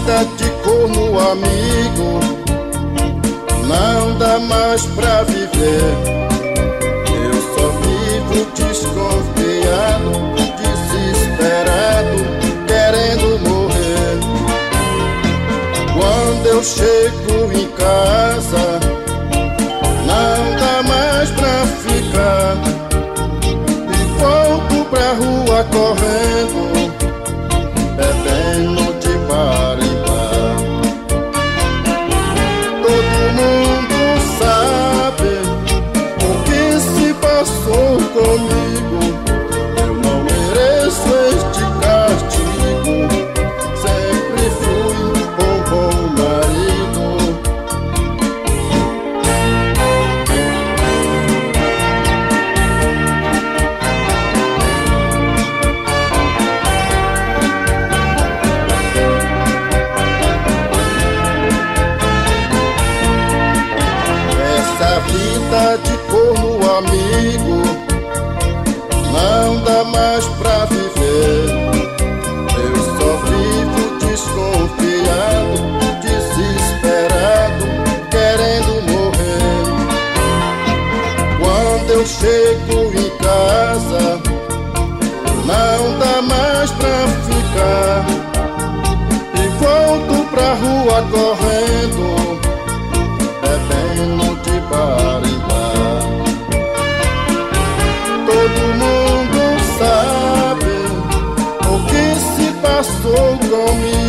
vida de corno amigo não dá mais pra viver. Eu só vivo desconfiado, desesperado, querendo morrer. Quando eu chego em casa, não dá mais pra ficar, e volto pra rua correndo, bebendo de bar em bar. Todo mundo sabe o que se passou comigo. Eu não mereço este castigo. Sempre fui um bom marido. Essa vida de corno amigo não dá mais pra viver. Eu só vivo desconfiado, desesperado, querendo morrer. Quando eu chego em casa, não dá mais pra ficar, e volto pra rua correndo, bebendo de bar em bar. Todo mundo sabe o que se passou comigo.